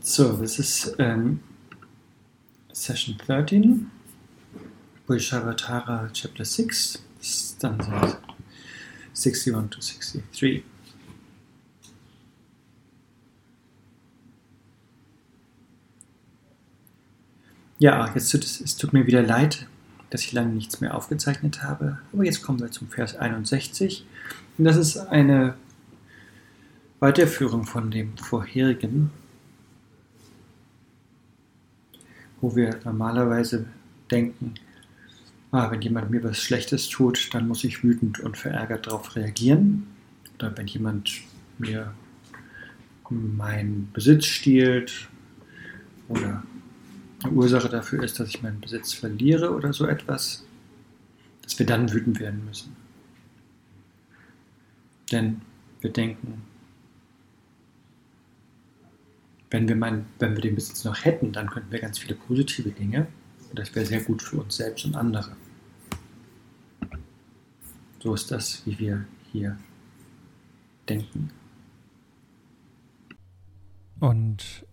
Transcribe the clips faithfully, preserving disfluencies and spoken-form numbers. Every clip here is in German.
So, this is um, session thirteen, Buddhishavatara chapter six, stanzas sixty-one to sixty-three. Ja, jetzt tut es, es tut mir wieder leid, dass ich lange nichts mehr aufgezeichnet habe, aber jetzt kommen wir zum Vers einundsechzig. Und das ist eine Weiterführung von dem vorherigen, wo wir normalerweise denken, ah, wenn jemand mir was Schlechtes tut, dann muss ich wütend und verärgert darauf reagieren. Oder wenn jemand mir meinen Besitz stiehlt oder eine Ursache dafür ist, dass ich meinen Besitz verliere oder so etwas, dass wir dann wütend werden müssen. Denn wir denken, wenn wir, mein, wenn wir den Besitz noch hätten, dann könnten wir ganz viele positive Dinge und das wäre sehr gut für uns selbst und andere. So ist das, wie wir hier denken. Und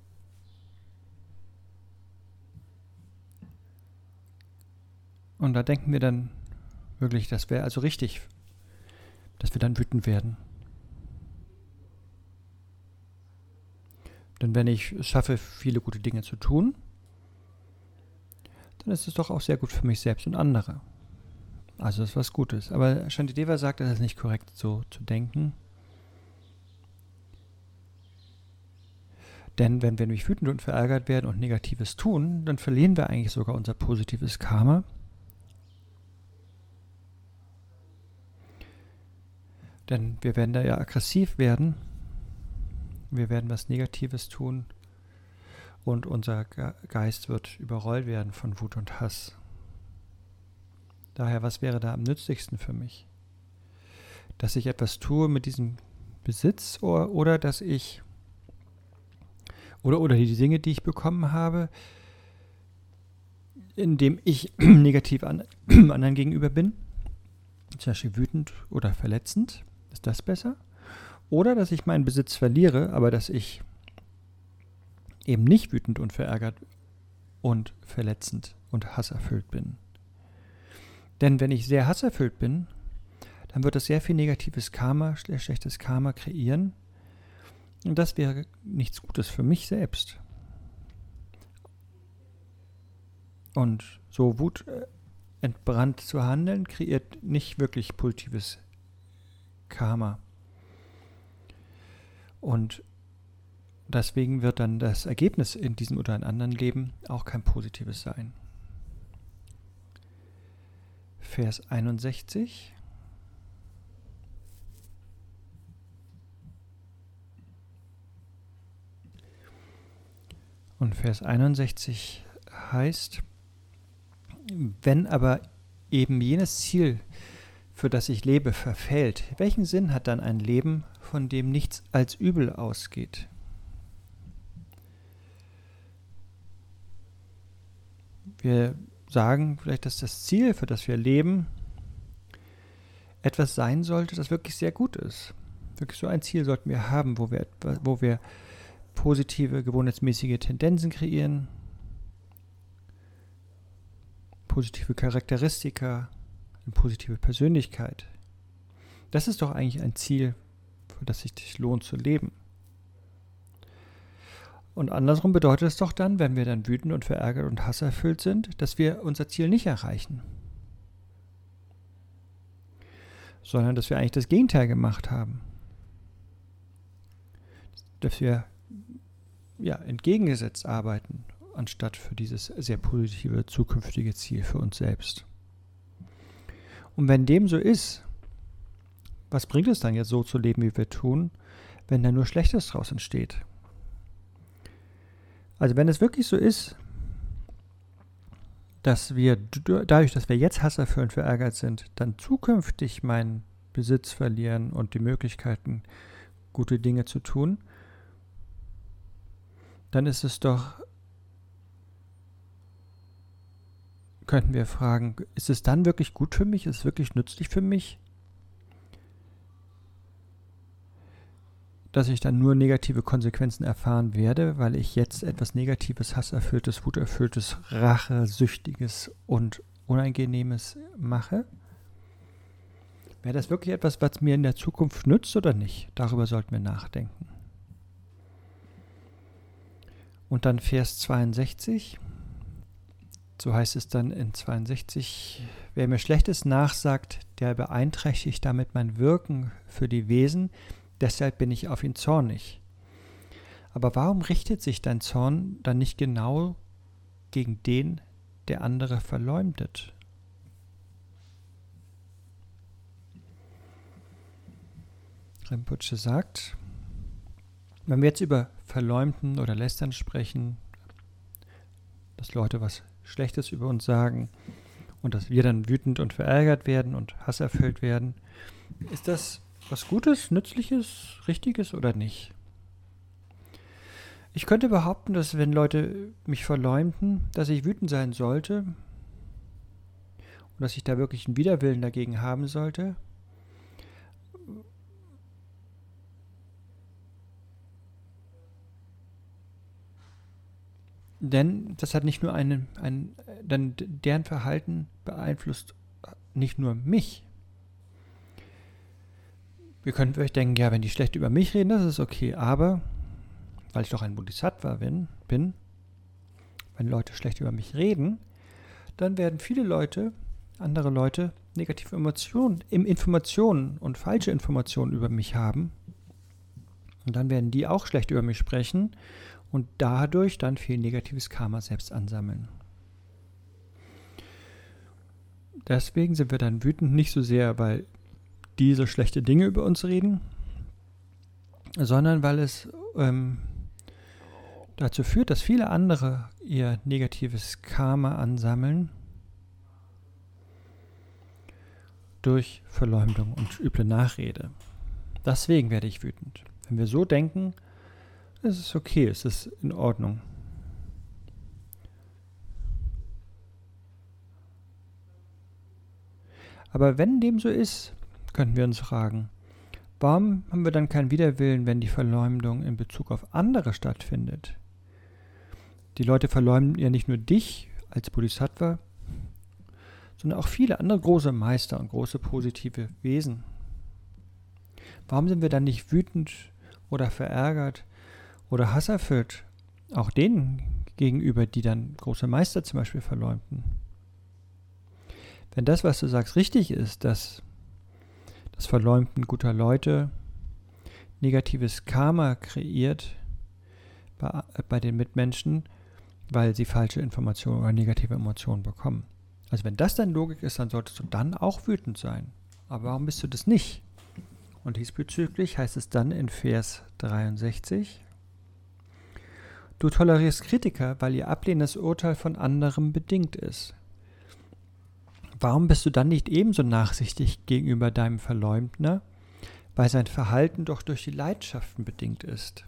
Und da denken wir dann wirklich, das wäre also richtig, dass wir dann wütend werden. Denn wenn ich es schaffe, viele gute Dinge zu tun, dann ist es doch auch sehr gut für mich selbst und andere. Also das ist was Gutes. Aber Shantideva sagt, es ist nicht korrekt, so zu denken. Denn wenn wir nämlich wütend und verärgert werden und Negatives tun, dann verlieren wir eigentlich sogar unser positives Karma. Denn wir werden da ja aggressiv werden. Wir werden was Negatives tun und unser Geist wird überrollt werden von Wut und Hass. Daher, was wäre da am nützlichsten für mich? Dass ich etwas tue mit diesem Besitz oder, oder dass ich oder, oder die Dinge, die ich bekommen habe, indem ich negativ an, anderen gegenüber bin, zum Beispiel wütend oder verletzend, ist das besser? Oder dass ich meinen Besitz verliere, aber dass ich eben nicht wütend und verärgert und verletzend und hasserfüllt bin. Denn wenn ich sehr hasserfüllt bin, dann wird das sehr viel negatives Karma, schlechtes Karma kreieren. Und das wäre nichts Gutes für mich selbst. Und so wutentbrannt zu handeln, kreiert nicht wirklich positives Karma. Und deswegen wird dann das Ergebnis in diesem oder in anderen Leben auch kein positives sein. Vers einundsechzig. Und Vers einundsechzig heißt, wenn aber eben jenes Ziel, für das ich lebe, verfällt, welchen Sinn hat dann ein Leben, von dem nichts als Übel ausgeht? Wir sagen vielleicht, dass das Ziel, für das wir leben, etwas sein sollte, das wirklich sehr gut ist. Wirklich so ein Ziel sollten wir haben, wo wir, wo wir positive, gewohnheitsmäßige Tendenzen kreieren, positive Charakteristika, eine positive Persönlichkeit. Das ist doch eigentlich ein Ziel, für das es sich lohnt zu leben. Und andersrum bedeutet es doch dann, wenn wir dann wütend und verärgert und hasserfüllt sind, dass wir unser Ziel nicht erreichen. Sondern dass wir eigentlich das Gegenteil gemacht haben. Dass wir ja, entgegengesetzt arbeiten, anstatt für dieses sehr positive zukünftige Ziel für uns selbst. Und wenn dem so ist, was bringt es dann jetzt so zu leben, wie wir tun, wenn da nur Schlechtes draus entsteht? Also wenn es wirklich so ist, dass wir dadurch, dass wir jetzt hasserfüllt und verärgert sind, dann zukünftig meinen Besitz verlieren und die Möglichkeiten, gute Dinge zu tun, dann ist es doch, könnten wir fragen, ist es dann wirklich gut für mich? Ist es wirklich nützlich für mich, dass ich dann nur negative Konsequenzen erfahren werde, weil ich jetzt etwas Negatives, Hasserfülltes, Wuterfülltes, Rachesüchtiges und Unangenehmes mache? Wäre das wirklich etwas, was mir in der Zukunft nützt oder nicht? Darüber sollten wir nachdenken. Und dann Vers zweiundsechzig. So heißt es dann in zweiundsechzig, wer mir Schlechtes nachsagt, der beeinträchtigt damit mein Wirken für die Wesen, deshalb bin ich auf ihn zornig. Aber warum richtet sich dein Zorn dann nicht genau gegen den, der andere verleumdet? Rinpoche sagt, wenn wir jetzt über Verleumden oder Lästern sprechen, dass Leute was Schlechtes über uns sagen und dass wir dann wütend und verärgert werden und hasserfüllt werden, ist das was Gutes, Nützliches, Richtiges oder nicht? Ich könnte behaupten, dass wenn Leute mich verleumden, dass ich wütend sein sollte und dass ich da wirklich einen Widerwillen dagegen haben sollte. Denn das hat nicht nur einen, einen, dann deren Verhalten beeinflusst nicht nur mich. Wir können vielleicht denken, ja, wenn die schlecht über mich reden, das ist okay, aber weil ich doch ein Bodhisattva bin, bin, wenn Leute schlecht über mich reden, dann werden viele Leute, andere Leute, negative Emotionen, Informationen und falsche Informationen über mich haben. Und dann werden die auch schlecht über mich sprechen und dadurch dann viel negatives Karma selbst ansammeln. Deswegen sind wir dann wütend, nicht so sehr, weil diese schlechte Dinge über uns reden, sondern weil es ähm, dazu führt, dass viele andere ihr negatives Karma ansammeln durch Verleumdung und üble Nachrede. Deswegen werde ich wütend. Wenn wir so denken, es ist okay, es ist in Ordnung. Aber wenn dem so ist, könnten wir uns fragen, warum haben wir dann keinen Widerwillen, wenn die Verleumdung in Bezug auf andere stattfindet? Die Leute verleumden ja nicht nur dich als Bodhisattva, sondern auch viele andere große Meister und große positive Wesen. Warum sind wir dann nicht wütend oder verärgert oder hasserfüllt, auch denen gegenüber, die dann große Meister zum Beispiel verleumden? Wenn das, was du sagst, richtig ist, dass das Verleumden guter Leute negatives Karma kreiert bei, bei den Mitmenschen, weil sie falsche Informationen oder negative Emotionen bekommen. Also wenn das dann Logik ist, dann solltest du dann auch wütend sein. Aber warum bist du das nicht? Und diesbezüglich heißt es dann in Vers dreiundsechzig, du tolerierst Kritiker, weil ihr ablehnendes Urteil von anderem bedingt ist. Warum bist du dann nicht ebenso nachsichtig gegenüber deinem Verleumdner, weil sein Verhalten doch durch die Leidenschaften bedingt ist?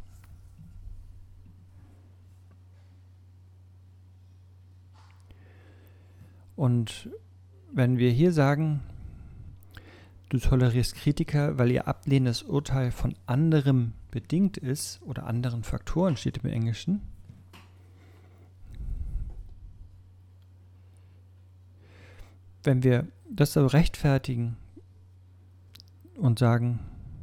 Und wenn wir hier sagen, du tolerierst Kritiker, weil ihr ablehnendes Urteil von anderem bedingt ist, oder anderen Faktoren steht im Englischen, wenn wir das so rechtfertigen und sagen,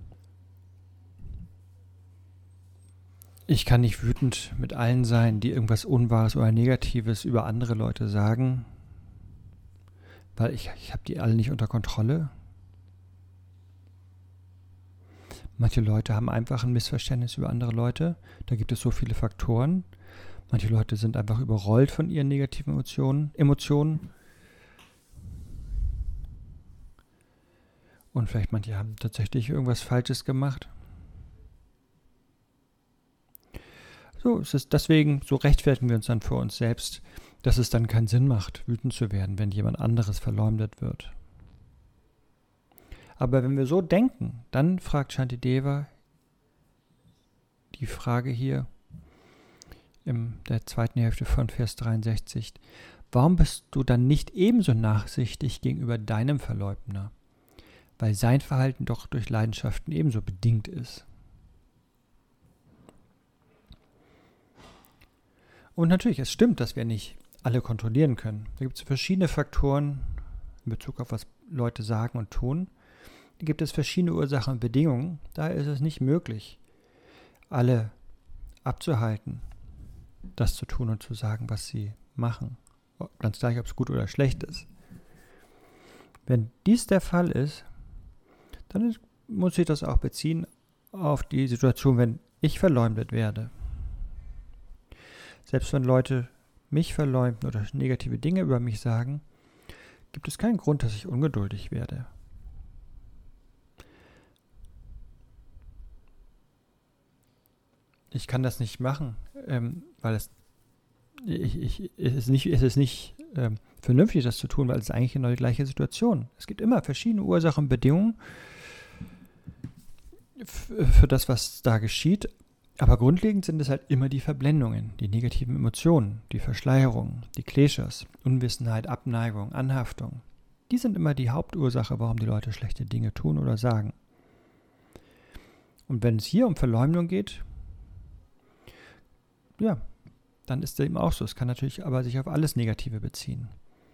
ich kann nicht wütend mit allen sein, die irgendwas Unwahres oder Negatives über andere Leute sagen, weil ich, ich habe die alle nicht unter Kontrolle. Manche Leute haben einfach ein Missverständnis über andere Leute. Da gibt es so viele Faktoren. Manche Leute sind einfach überrollt von ihren negativen Emotionen. Emotionen. Und vielleicht manche haben tatsächlich irgendwas Falsches gemacht. So, es ist deswegen, so rechtfertigen wir uns dann für uns selbst, dass es dann keinen Sinn macht, wütend zu werden, wenn jemand anderes verleumdet wird. Aber wenn wir so denken, dann fragt Shantideva die Frage hier in der zweiten Hälfte von Vers dreiundsechzig, warum bist du dann nicht ebenso nachsichtig gegenüber deinem Verleumder? Weil sein Verhalten doch durch Leidenschaften ebenso bedingt ist. Und natürlich, es stimmt, dass wir nicht alle kontrollieren können. Da gibt es verschiedene Faktoren in Bezug auf was Leute sagen und tun. Da gibt es verschiedene Ursachen und Bedingungen. Daher ist es nicht möglich, alle abzuhalten, das zu tun und zu sagen, was sie machen. Ganz gleich, ob es gut oder schlecht ist. Wenn dies der Fall ist, dann muss ich das auch beziehen auf die Situation, wenn ich verleumdet werde. Selbst wenn Leute mich verleumden oder negative Dinge über mich sagen, gibt es keinen Grund, dass ich ungeduldig werde. Ich kann das nicht machen, ähm, weil es, ich, ich, es ist nicht, es ist nicht ähm, vernünftig, das zu tun, weil es ist eigentlich genau die gleiche Situation. Es gibt immer verschiedene Ursachen und Bedingungen f- für das, was da geschieht. Aber grundlegend sind es halt immer die Verblendungen, die negativen Emotionen, die Verschleierungen, die Klischees, Unwissenheit, Abneigung, Anhaftung. Die sind immer die Hauptursache, warum die Leute schlechte Dinge tun oder sagen. Und wenn es hier um Verleumdung geht, ja, dann ist es eben auch so. Es kann natürlich aber sich auf alles Negative beziehen.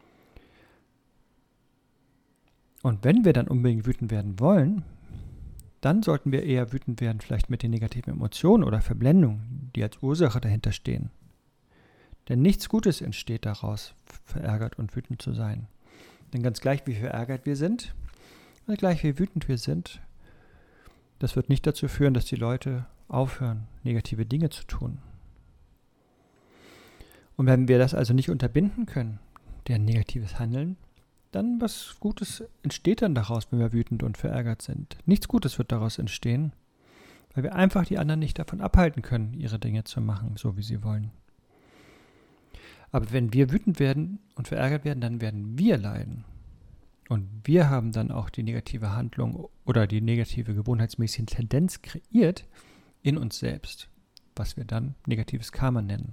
Und wenn wir dann unbedingt wütend werden wollen, dann sollten wir eher wütend werden, vielleicht mit den negativen Emotionen oder Verblendungen, die als Ursache dahinter stehen. Denn nichts Gutes entsteht daraus, verärgert und wütend zu sein. Denn ganz gleich, wie verärgert wir sind, und gleich wie wütend wir sind, das wird nicht dazu führen, dass die Leute aufhören, negative Dinge zu tun. Und wenn wir das also nicht unterbinden können, deren negatives Handeln, dann was Gutes entsteht dann daraus, wenn wir wütend und verärgert sind. Nichts Gutes wird daraus entstehen, weil wir einfach die anderen nicht davon abhalten können, ihre Dinge zu machen, so wie sie wollen. Aber wenn wir wütend werden und verärgert werden, dann werden wir leiden. Und wir haben dann auch die negative Handlung oder die negative gewohnheitsmäßige Tendenz kreiert in uns selbst, was wir dann negatives Karma nennen.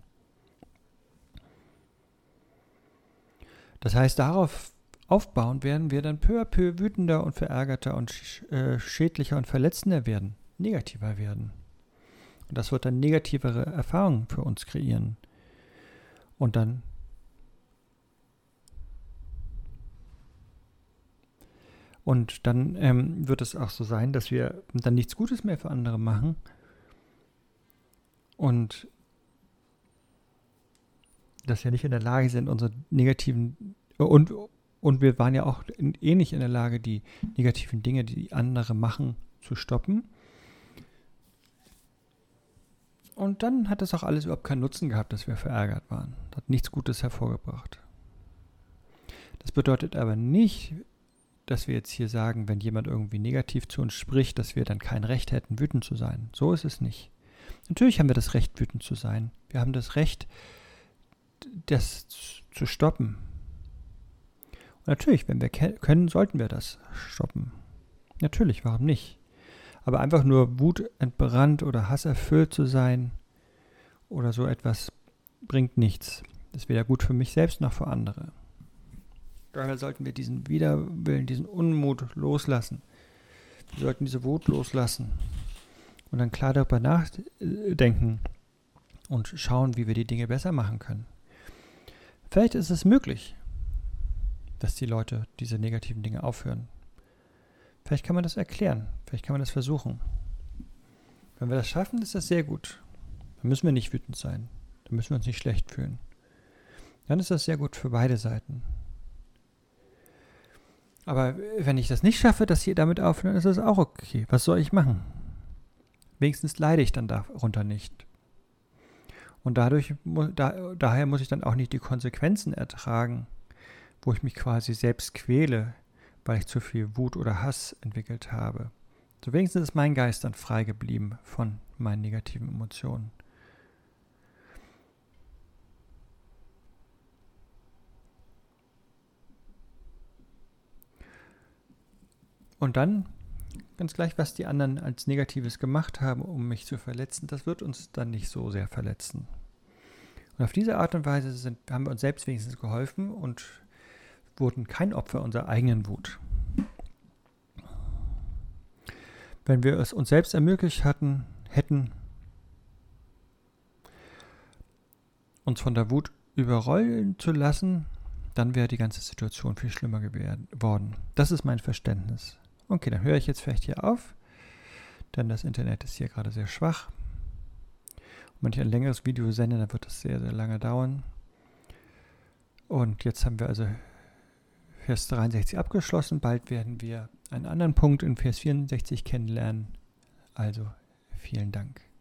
Das heißt, darauf aufbauen werden wir dann peu à peu wütender und verärgerter und sch- äh, schädlicher und verletzender werden, negativer werden. Und das wird dann negativere Erfahrungen für uns kreieren. Und dann und dann ähm, wird es auch so sein, dass wir dann nichts Gutes mehr für andere machen und dass wir nicht in der Lage sind, unsere negativen und Und wir waren ja auch in, eh nicht in der Lage, die negativen Dinge, die andere machen, zu stoppen. Und dann hat das auch alles überhaupt keinen Nutzen gehabt, dass wir verärgert waren. Das hat nichts Gutes hervorgebracht. Das bedeutet aber nicht, dass wir jetzt hier sagen, wenn jemand irgendwie negativ zu uns spricht, dass wir dann kein Recht hätten, wütend zu sein. So ist es nicht. Natürlich haben wir das Recht, wütend zu sein. Wir haben das Recht, das zu stoppen. Und natürlich, wenn wir können, sollten wir das stoppen. Natürlich, warum nicht? Aber einfach nur wutentbrannt oder hasserfüllt zu sein oder so etwas bringt nichts. Das ist weder gut für mich selbst noch für andere. Daher sollten wir diesen Widerwillen, diesen Unmut loslassen. Wir sollten diese Wut loslassen und dann klar darüber nachdenken und schauen, wie wir die Dinge besser machen können. Vielleicht ist es möglich, dass die Leute diese negativen Dinge aufhören. Vielleicht kann man das erklären, vielleicht kann man das versuchen. Wenn wir das schaffen, ist das sehr gut. Dann müssen wir nicht wütend sein, dann müssen wir uns nicht schlecht fühlen. Dann ist das sehr gut für beide Seiten. Aber wenn ich das nicht schaffe, dass sie damit aufhören, ist das auch okay. Was soll ich machen? Wenigstens leide ich dann darunter nicht. Und dadurch, da, daher muss ich dann auch nicht die Konsequenzen ertragen, wo ich mich quasi selbst quäle, weil ich zu viel Wut oder Hass entwickelt habe. So wenigstens ist mein Geist dann frei geblieben von meinen negativen Emotionen. Und dann, ganz gleich, was die anderen als Negatives gemacht haben, um mich zu verletzen, das wird uns dann nicht so sehr verletzen. Und auf diese Art und Weise sind, haben wir uns selbst wenigstens geholfen und wurden kein Opfer unserer eigenen Wut. Wenn wir es uns selbst ermöglicht hatten, hätten uns von der Wut überrollen zu lassen, dann wäre die ganze Situation viel schlimmer geworden. Das ist mein Verständnis. Okay, dann höre ich jetzt vielleicht hier auf, denn das Internet ist hier gerade sehr schwach. Und wenn ich ein längeres Video sende, dann wird das sehr, sehr lange dauern. Und jetzt haben wir also Vers dreiundsechzig abgeschlossen. Bald werden wir einen anderen Punkt in Vers vierundsechzig kennenlernen. Also vielen Dank.